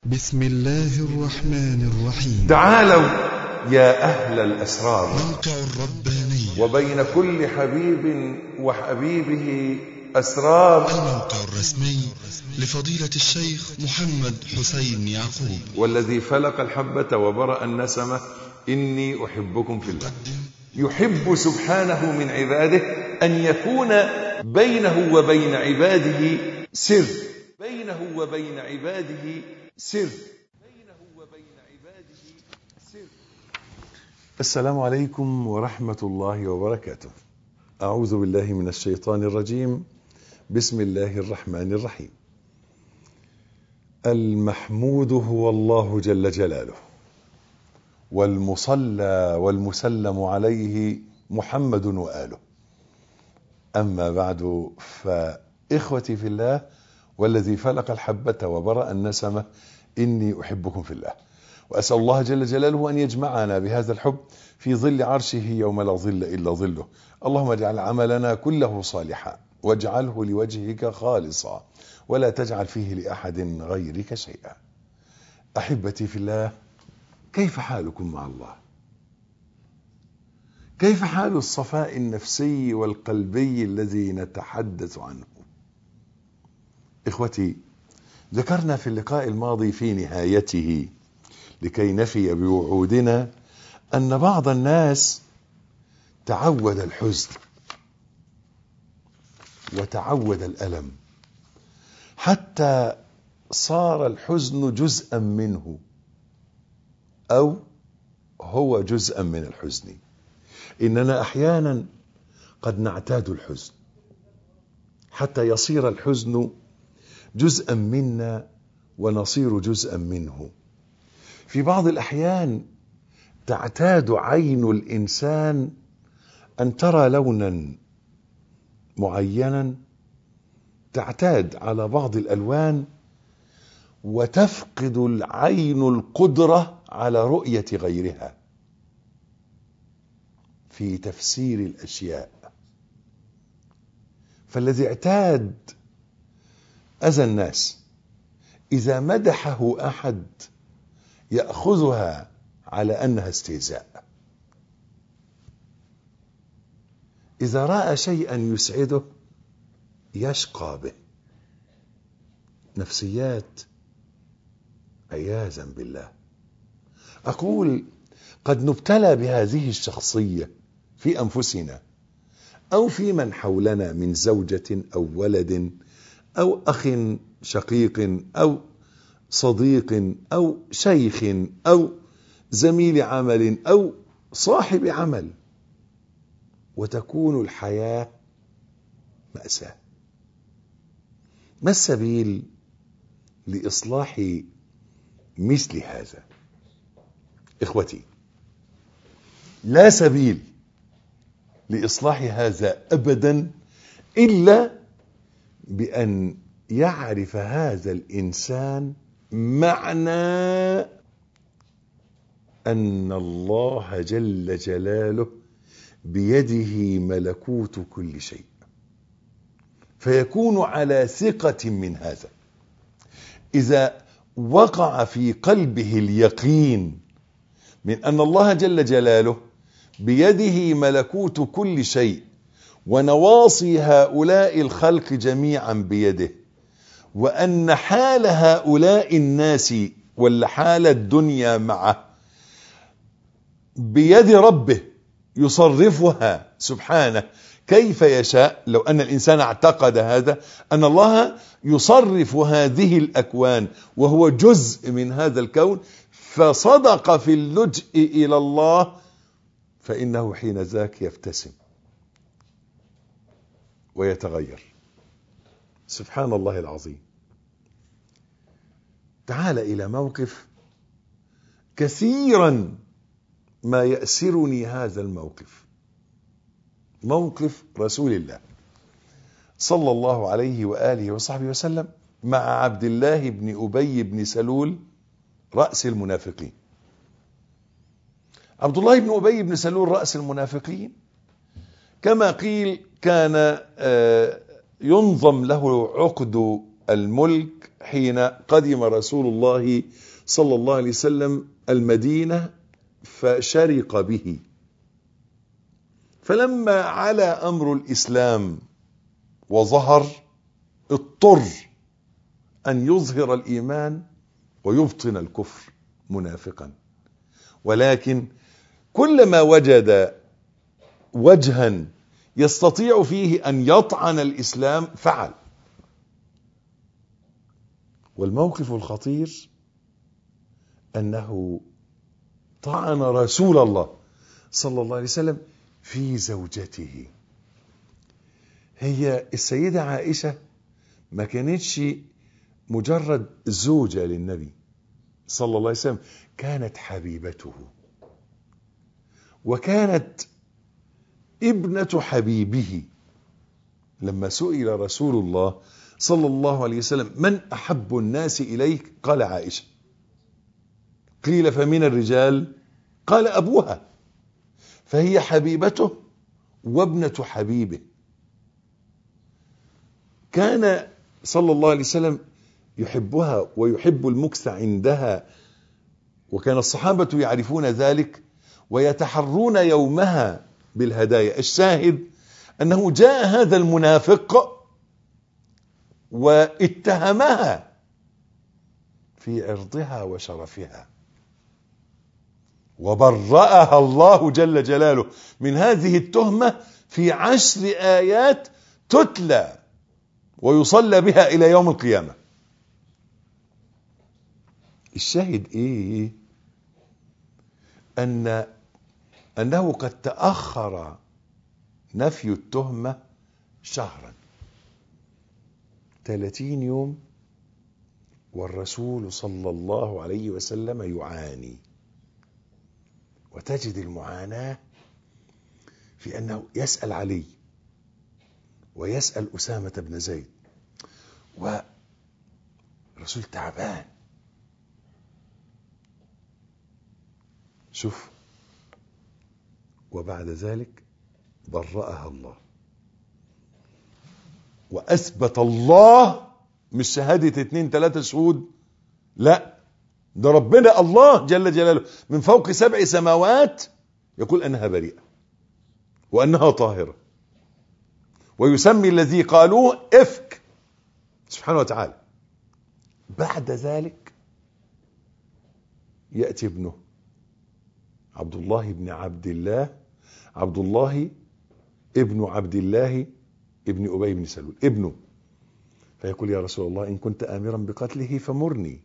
بسم الله الرحمن الرحيم. تعالوا يا أهل الأسرار، موقع الرباني، وبين كل حبيب وحبيبه أسرار. الموقع الرسمي لفضيلة الشيخ محمد حسين يعقوب، والذي فلق الحبة وبرأ النسمة، إني أحبكم في الله. يحب سبحانه من عباده أن يكون بينه وبين عباده سر، بينه وبين عباده سر، بينه وبين عباده سر. السلام عليكم ورحمة الله وبركاته. أعوذ بالله من الشيطان الرجيم. بسم الله الرحمن الرحيم. المحمود هو الله جل جلاله، والمصلى والمسلم عليه محمد وآله. أما بعد، فإخوتي في الله، والذي فلق الحبة وبرأ النسمة، إني أحبكم في الله، وأسأل الله جل جلاله أن يجمعنا بهذا الحب في ظل عرشه يوم لا ظل إلا ظله. اللهم اجعل عملنا كله صالحا، واجعله لوجهك خالصا، ولا تجعل فيه لأحد غيرك شيئا. أحبتي في الله، كيف حالكم مع الله؟ كيف حال الصفاء النفسي والقلبي الذي نتحدث عنه؟ إخوتي، ذكرنا في اللقاء الماضي في نهايته لكي نفي بوعودنا أن بعض الناس تعود الحزن وتعود الألم، حتى صار الحزن جزءا منه، أو هو جزءا من الحزن. إننا أحيانا قد نعتاد الحزن حتى يصير الحزن جزءا منا ونصير جزءا منه. في بعض الأحيان تعتاد عين الإنسان أن ترى لونا معينا، تعتاد على بعض الألوان، وتفقد العين القدرة على رؤية غيرها في تفسير الأشياء. فالذي اعتاد أذى الناس إذا مدحه أحد يأخذها على أنها استهزاء، إذا رأى شيئا يسعده يشقى به. نفسيات عياذا بالله. أقول قد نبتلى بهذه الشخصية في أنفسنا أو في من حولنا من زوجة أو ولد أو أخ شقيق أو صديق أو شيخ أو زميل عمل أو صاحب عمل، وتكون الحياة مأساة. ما السبيل لإصلاح مثل هذا؟ إخوتي، لا سبيل لإصلاح هذا أبدا إلا بأن يعرف هذا الإنسان معنى أن الله جل جلاله بيده ملكوت كل شيء، فيكون على ثقة من هذا. إذا وقع في قلبه اليقين من أن الله جل جلاله بيده ملكوت كل شيء، ونواصي هؤلاء الخلق جميعا بيده، وأن حال هؤلاء الناس ولا حال الدنيا معه بيد ربه يصرفها سبحانه كيف يشاء. لو أن الإنسان اعتقد هذا، أن الله يصرف هذه الأكوان وهو جزء من هذا الكون، فصدق في اللجء إلى الله، فإنه حين ذاك يبتسم ويتغير. سبحان الله العظيم. تعال إلى موقف كثيرا ما يأسرني هذا الموقف، موقف رسول الله صلى الله عليه وآله وصحبه وسلم مع عبد الله بن أبي بن سلول رأس المنافقين. عبد الله بن أبي بن سلول رأس المنافقين كما قيل كان ينظم له عقد الملك حين قدم رسول الله صلى الله عليه وسلم المدينة فشرق به، فلما على أمر الإسلام وظهر اضطر أن يظهر الإيمان ويبطن الكفر منافقا، ولكن كلما وجد وجها يستطيع فيه أن يطعن الإسلام فعل. والموقف الخطير أنه طعن رسول الله صلى الله عليه وسلم في زوجته. هي السيدة عائشة ما كانتش مجرد زوجة للنبي صلى الله عليه وسلم، كانت حبيبته، وكانت ابنة حبيبه. لما سئل رسول الله صلى الله عليه وسلم من أحب الناس إليك؟ قال عائشة. قيل فمن الرجال؟ قال أبوها. فهي حبيبته وابنة حبيبه. كان صلى الله عليه وسلم يحبها ويحب المكث عندها، وكان الصحابة يعرفون ذلك ويتحرون يومها بالهدايا. الشاهد أنه جاء هذا المنافق واتهمها في عرضها وشرفها، وبرأها الله جل جلاله من هذه التهمة في 10 آيات تتلى ويصلى بها إلى يوم القيامة. الشاهد إيه؟ أنه قد تأخر نفي التهمة شهرا، 30 يوم، والرسول صلى الله عليه وسلم يعاني. وتجد المعاناة في أنه يسأل علي ويسأل أسامة بن زيد، والرسول تعبان. شوف، وبعد ذلك برأها الله وأثبت الله، مش شهادة 2 3 شهود، لا، ده ربنا الله جل جلاله من فوق 7 سماوات يقول أنها بريئة وأنها طاهرة، ويسمي الذي قالوه إفك سبحانه وتعالى. بعد ذلك يأتي ابنه عبد الله بن عبد الله، عبد الله ابن عبد الله ابن أبي بن سلول ابنه، فيقول يا رسول الله إن كنت آمرا بقتله فمرني.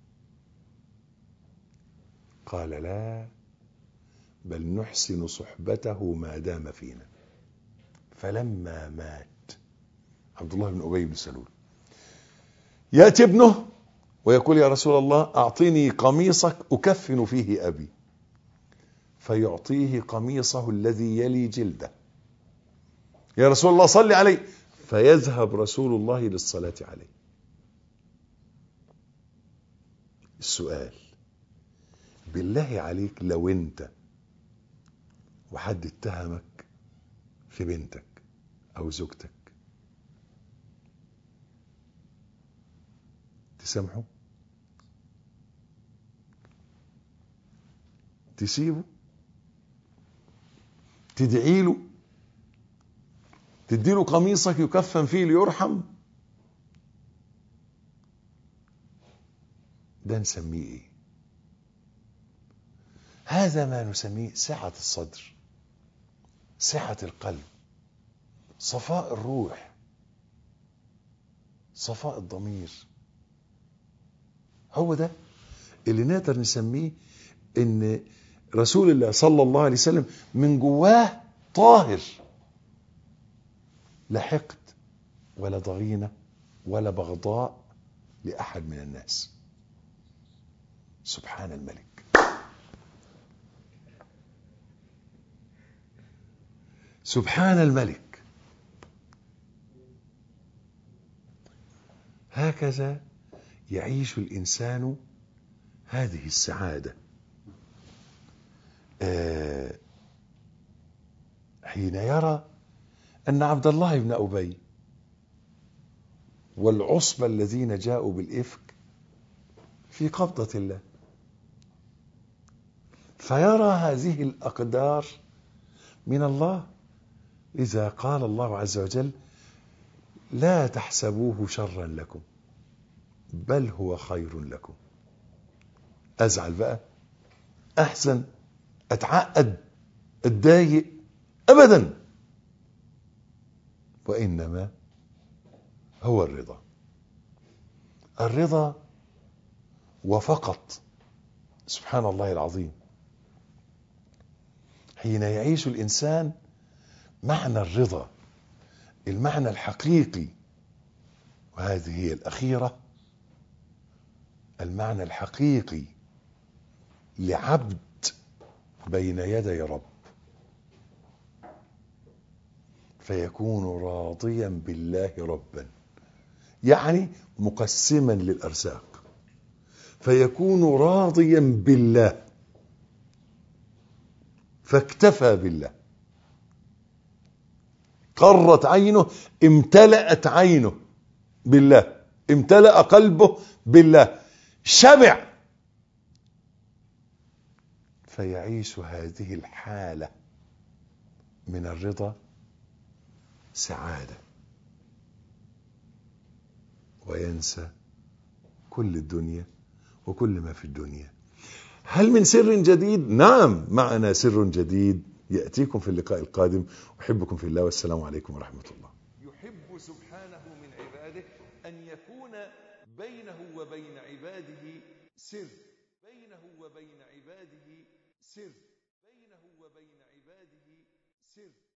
قال لا، بل نحسن صحبته ما دام فينا. فلما مات عبد الله بن أبي بن سلول يأتي ابنه ويقول يا رسول الله أعطيني قميصك أكفن فيه أبي، فيعطيه قميصه الذي يلي جلده. يا رسول الله صل عليه، فيذهب رسول الله للصلاة عليه. السؤال بالله عليك، لو انت وحد اتهمك في بنتك او زوجتك، تسامحه؟ تسيبه؟ تدعي له؟ تديله قميصك يكفن فيه ليرحم؟ ده نسميه ايه؟ هذا ما نسميه سعة الصدر، سعة القلب، صفاء الروح، صفاء الضمير. هو ده اللي نقدر نسميه ان رسول الله صلى الله عليه وسلم من جواه طاهر، لا حقد ولا ضغينة ولا بغضاء لأحد من الناس. سبحان الملك. سبحان الملك. هكذا يعيش الإنسان هذه السعادة حين يرى أن عبد الله بن أبي والعصبة الذين جاءوا بالإفك في قبضة الله، فيرى هذه الأقدار من الله. إذا قال الله عز وجل لا تحسبوه شرا لكم بل هو خير لكم، أزعل بقى، أحزن، أتعقد، أتضايق؟ أبدا، وإنما هو الرضا. الرضا وفقط. سبحان الله العظيم، حين يعيش الإنسان معنى الرضا، المعنى الحقيقي، وهذه هي الأخيرة، المعنى الحقيقي لعبد بين يدي رب، فيكون راضيا بالله ربا، يعني مقسما للأرزاق، فيكون راضيا بالله فاكتفى بالله، قرت عينه، امتلأت عينه بالله، امتلأ قلبه بالله، شبع، فيعيش هذه الحالة من الرضا سعادة، وينسى كل الدنيا وكل ما في الدنيا. هل من سر جديد؟ نعم، معنا سر جديد يأتيكم في اللقاء القادم. أحبكم في الله، والسلام عليكم ورحمة الله. يحب سبحانه من عباده أن يكون بينه وبين عباده سر، بينه وبين عباده سر، بينه وبين عباده سر.